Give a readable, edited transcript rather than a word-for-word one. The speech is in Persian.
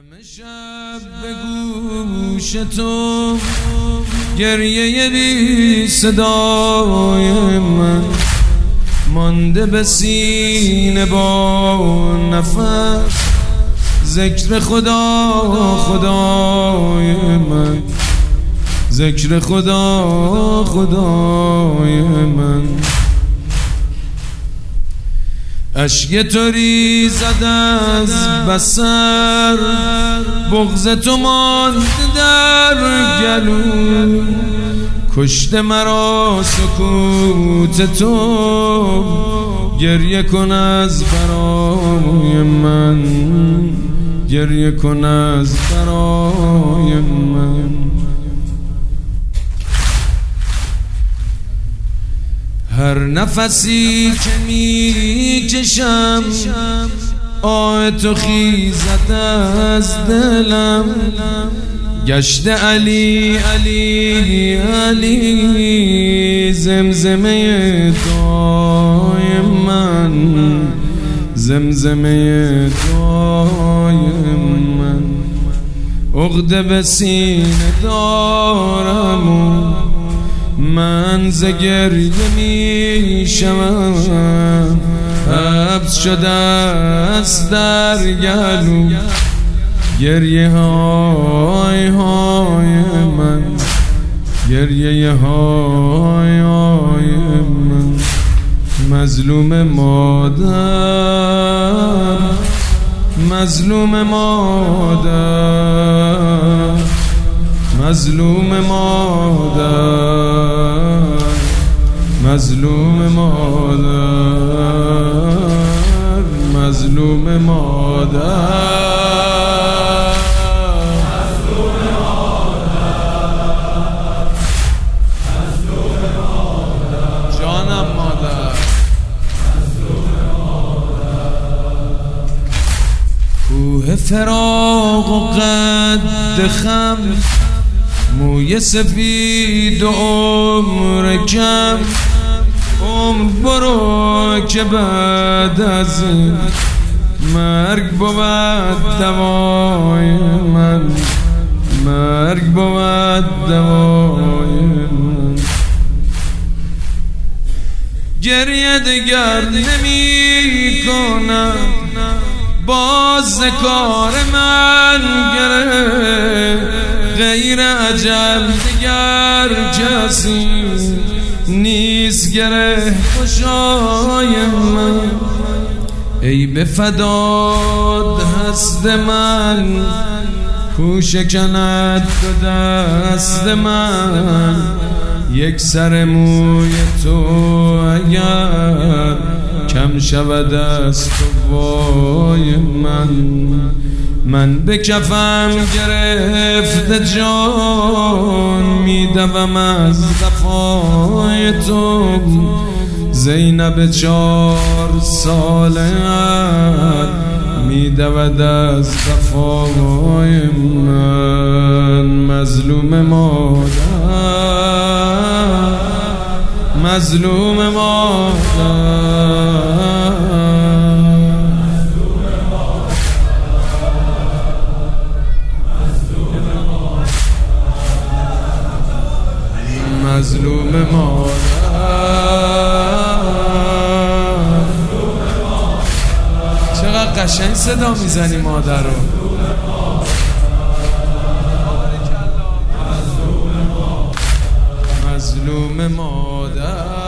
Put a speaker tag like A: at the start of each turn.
A: همه شب به گوش تو گریه بی صدای من مانده به سینه با نفس ذکر خدا خدای من، ذکر خدا خدای من. اشک تو ریزد از بصر، بغض تو ماند در گلو، کشته مرا سکوت تو، گریه کن از برای من، گریه کن از برای من. هر نفسی که میکشم آه تو خیزد از دلم، گشته علی علی علی زمزمه دعای من، زمزمه دعای من. عقده به سینه دارم و من ز گریه میشوم، حبس شده است در گلو گریه های های من، گریه های های من. مظلوم مادر، مظلوم مادر، مظلوم مادر، مظلوم مادر، مظلوم مادر. کوه فراق و قد خم، موی سفید و عمر کم، عمر برو که بعد از این مرگ بود دوای من، مرگ بود دوای من. گریه دگر نمی کنم، باز کار من گره، غیر اجل دگر کسی نیست گره خوشای من. ای به فداد هست من، کو شکند دو دست من، یک سر موی تو اگر کم شود از تو وای من. من به کفم گرفته جان میدوم از وفای تو، زینب 4 ساله میدود از وفای من. مظلوم مادر، مظلوم مادر، مظلوم مادر. چقدر قشنگ صدا میزنی مادر رو. مظلوم مادر.